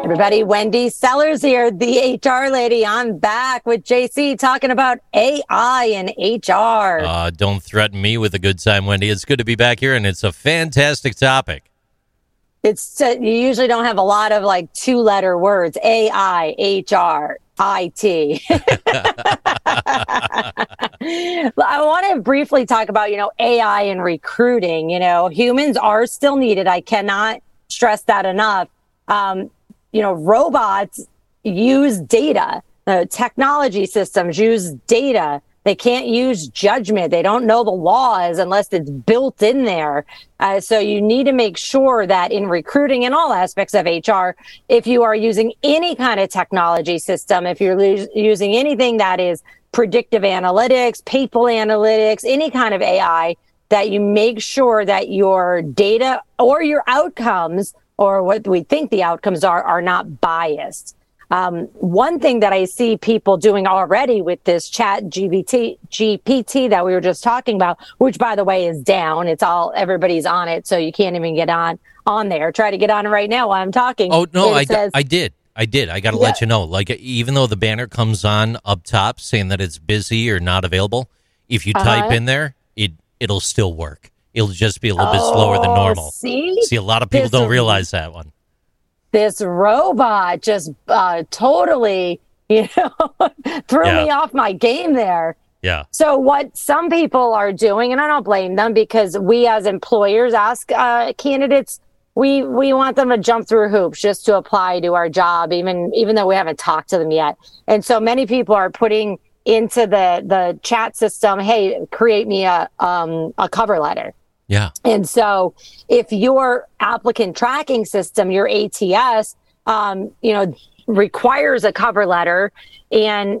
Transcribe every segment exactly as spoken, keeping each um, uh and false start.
Everybody, Wendy Sellers here, the H R lady. I'm back with J C talking about A I and H R. Uh, don't threaten me with a good time, Wendy. It's good to be back here, and it's a fantastic topic. It's uh, you usually don't have a lot of like two-letter words: A I, H R, I T. I want to briefly talk about, you know, A I and recruiting. You know, humans are still needed. I cannot stress that enough. Um, you know, robots use data. Uh, technology systems use data. They can't use judgment. They don't know the laws unless it's built in there. Uh, so you need to make sure that in recruiting and all aspects of H R, if you are using any kind of technology system, if you're lo- using anything that is predictive analytics, people analytics, any kind of A I, that you make sure that your data or your outcomes or what we think the outcomes are, are not biased. Um, one thing that I see people doing already with this chat G P T, G P T that we were just talking about, which by the way is down. It's all, everybody's on it. So you can't even get on, on there. Try to get on it right now while I'm talking. Oh, no, I, says, I did. I did. I got to yeah. let you know. Like, even though the banner comes on up top saying that it's busy or not available, if you uh-huh. type in there, it, it'll still work. It'll just be a little oh, bit slower than normal. See? See, a lot of people this don't realize that one. This robot just uh, totally, you know, threw yeah. me off my game there. Yeah. So what some people are doing, and I don't blame them, because we as employers ask uh, candidates, we we want them to jump through hoops just to apply to our job, even even though we haven't talked to them yet. And so many people are putting into the the chat system, hey, create me a um, a cover letter. Yeah. And so if your applicant tracking system, your A T S, um, you know, requires a cover letter and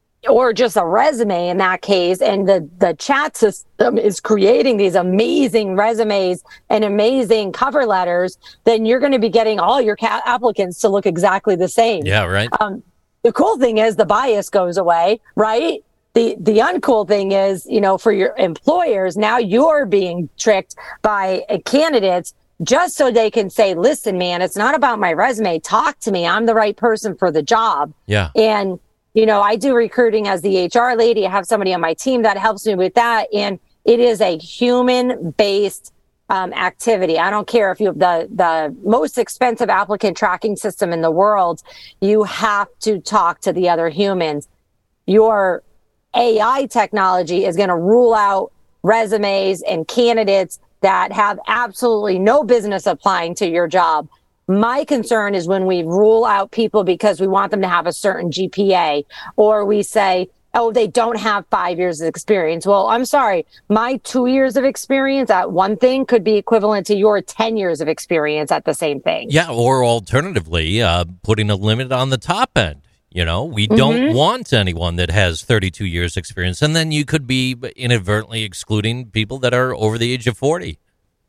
or just a resume in that case, and the, the chat system is creating these amazing resumes and amazing cover letters, then you're going to be getting all your ca- applicants to look exactly the same. Yeah, right. Um, the cool thing is the bias goes away, right? The the uncool thing is, you know, for your employers, now you're being tricked by uh, candidates just so they can say, listen, man, it's not about my resume. Talk to me. I'm the right person for the job. Yeah. And, you know, I do recruiting as the H R lady. I have somebody on my team that helps me with that. And it is a human-based um, activity. I don't care if you have the, the most expensive applicant tracking system in the world. You have to talk to the other humans. Your A I technology is going to rule out resumes and candidates that have absolutely no business applying to your job. My concern is when we rule out people because we want them to have a certain G P A, or we say, oh, they don't have five years of experience. Well, I'm sorry. My two years of experience at one thing could be equivalent to your ten years of experience at the same thing. Yeah, or alternatively, uh, putting a limit on the top end. You know, we don't Mm-hmm. want anyone that has thirty-two years experience. And then you could be inadvertently excluding people that are over the age of forty.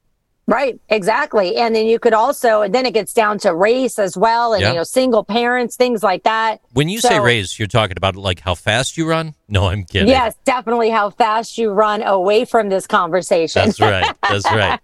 Right, exactly. And then you could also, and then it gets down to race as well, and, Yeah. you know, single parents, things like that. When you So- say race, you're talking about like how fast you run? No, I'm kidding. Yes, definitely how fast you run away from this conversation. That's right. That's right.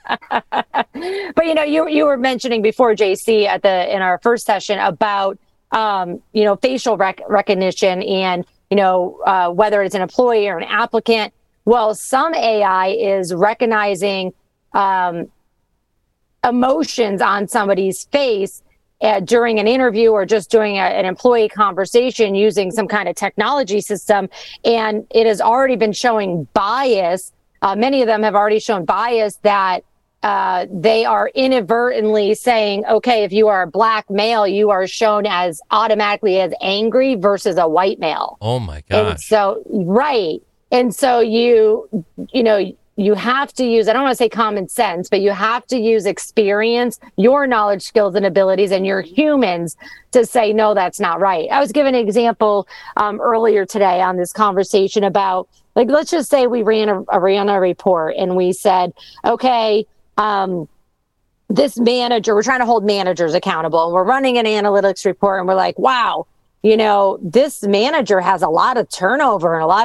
But, you know, you you were mentioning before, J C, at the in our first session about, um, you know, facial rec- recognition and, you know, uh, whether it's an employee or an applicant. Well, some A I is recognizing um, emotions on somebody's face uh, during an interview or just during a, an employee conversation using some kind of technology system. And it has already been showing bias. Uh, many of them have already shown bias that uh, they are inadvertently saying, okay, if you are a black male, you are shown as automatically as angry versus a white male. Oh, my And gosh. so, right. And so you, you know, you have to use, I don't want to say common sense, but you have to use experience, your knowledge, skills, and abilities, and your humans to say, no, that's not right. I was given an example um, earlier today on this conversation about, like, let's just say we ran a, a ran a report and we said, okay, um, this manager, we're trying to hold managers accountable, and we're running an analytics report, and we're like, wow, you know, this manager has a lot of turnover and a lot of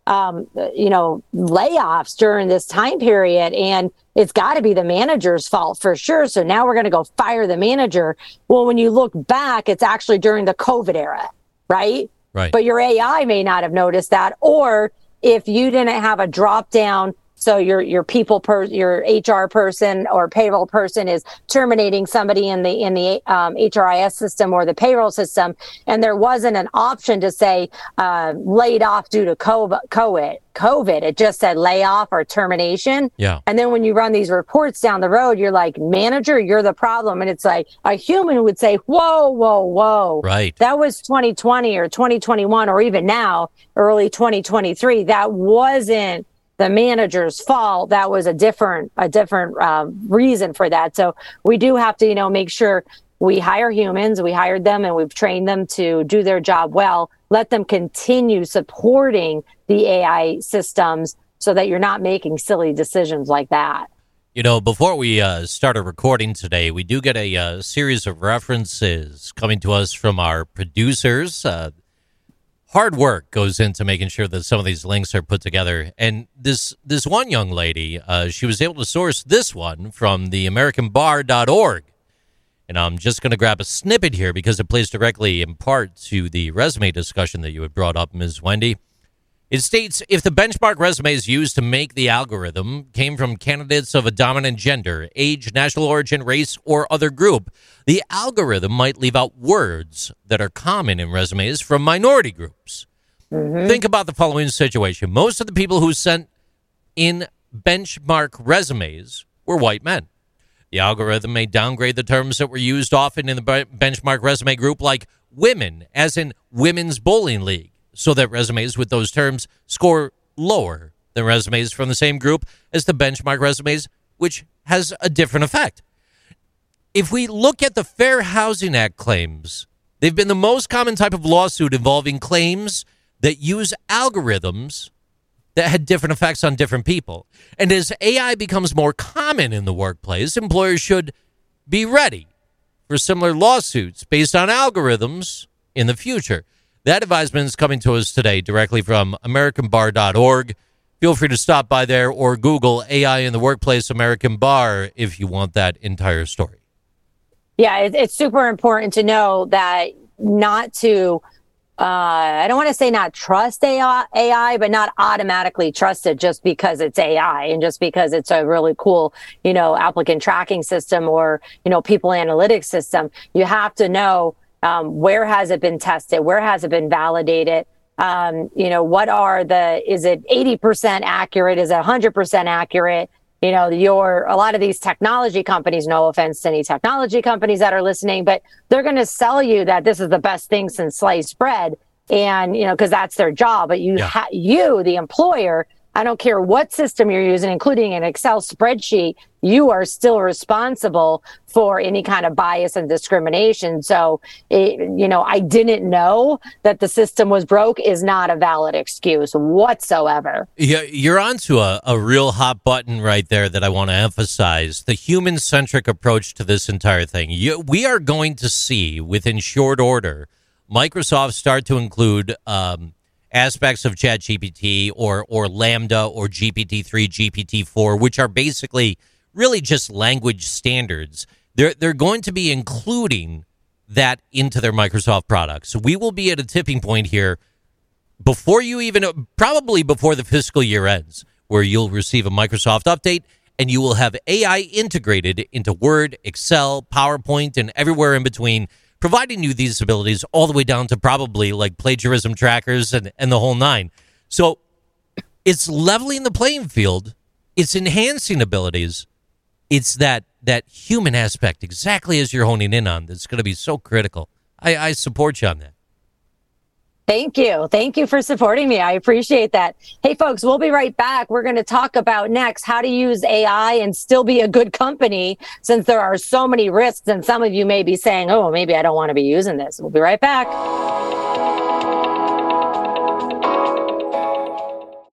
um, you know, layoffs during this time period. And it's got to be the manager's fault for sure. So now we're going to go fire the manager. Well, when you look back, it's actually during the COVID era, right? Right. But your A I may not have noticed that. Or if you didn't have a drop down, so your your people per your H R person or payroll person is terminating somebody in the in the um, H R I S system or the payroll system, and there wasn't an option to say uh, laid off due to COVID. COVID. It just said layoff or termination. Yeah. And then when you run these reports down the road, you're like, manager, you're the problem. And it's like a human would say, whoa, whoa, whoa. Right. That was twenty twenty or twenty twenty-one or even now, early twenty twenty-three. That wasn't the manager's fault. That was a different, a different uh, reason for that. So we do have to, you know, make sure we hire humans, we hired them and we've trained them to do their job well. Let them continue supporting the A I systems so that you're not making silly decisions like that. You know, before we uh, started recording today, we do get a uh, series of references coming to us from our producers. Uh, hard work goes into making sure that some of these links are put together. And this this one young lady, uh, she was able to source this one from the American Bar dot org. And I'm just going to grab a snippet here because it plays directly in part to the resume discussion that you had brought up, Miz Wendy. It states, if the benchmark resumes used to make the algorithm came from candidates of a dominant gender, age, national origin, race, or other group, the algorithm might leave out words that are common in resumes from minority groups. Mm-hmm. Think about the following situation. Most of the people who sent in benchmark resumes were white men. The algorithm may downgrade the terms that were used often in the benchmark resume group, like women, as in women's bowling league, so that resumes with those terms score lower than resumes from the same group as the benchmark resumes, which has a different effect. If we look at the Fair Housing Act claims, they've been the most common type of lawsuit involving claims that use algorithms that had different effects on different people. And as A I becomes more common in the workplace, employers should be ready for similar lawsuits based on algorithms in the future. That advisement is coming to us today directly from American Bar dot org. Feel free to stop by there or Google A I in the Workplace American Bar if you want that entire story. Yeah, it, it's super important to know that not to Uh, I don't want to say not trust A I, but not automatically trust it just because it's A I and just because it's a really cool, you know, applicant tracking system or, you know, people analytics system. You have to know um, where has it been tested? Where has it been validated? Um, you know, what are the, is it eighty percent accurate? Is it one hundred percent accurate? You know, your, a lot of these technology companies, no offense to any technology companies that are listening, but they're going to sell you that this is the best thing since sliced bread. And, you know, because that's their job. But you, yeah. ha- you, the employer, I don't care what system you're using, including an Excel spreadsheet, you are still responsible for any kind of bias and discrimination. So, it, you know, I didn't know that the system was broke is not a valid excuse whatsoever. Yeah, you're onto a, a real hot button right there that I want to emphasize. The human-centric approach to this entire thing. You, we are going to see within short order Microsoft start to include um, aspects of ChatGPT or or Lambda or G P T three, G P T four, which are basically really just language standards. They're they're going to be including that into their Microsoft products. We will be at a tipping point here before you even, probably before the fiscal year ends, where you'll receive a Microsoft update and you will have A I integrated into Word, Excel, PowerPoint, and everywhere in between, providing you these abilities all the way down to probably like plagiarism trackers and, and the whole nine. So it's leveling the playing field. It's enhancing abilities. It's that that human aspect, exactly as you're honing in on, that's going to be so critical. I, I support you on that. Thank you. Thank you for supporting me. I appreciate that. Hey, folks, we'll be right back. We're going to talk about next how to use A I and still be a good company, since there are so many risks. And some of you may be saying, oh, maybe I don't want to be using this. We'll be right back.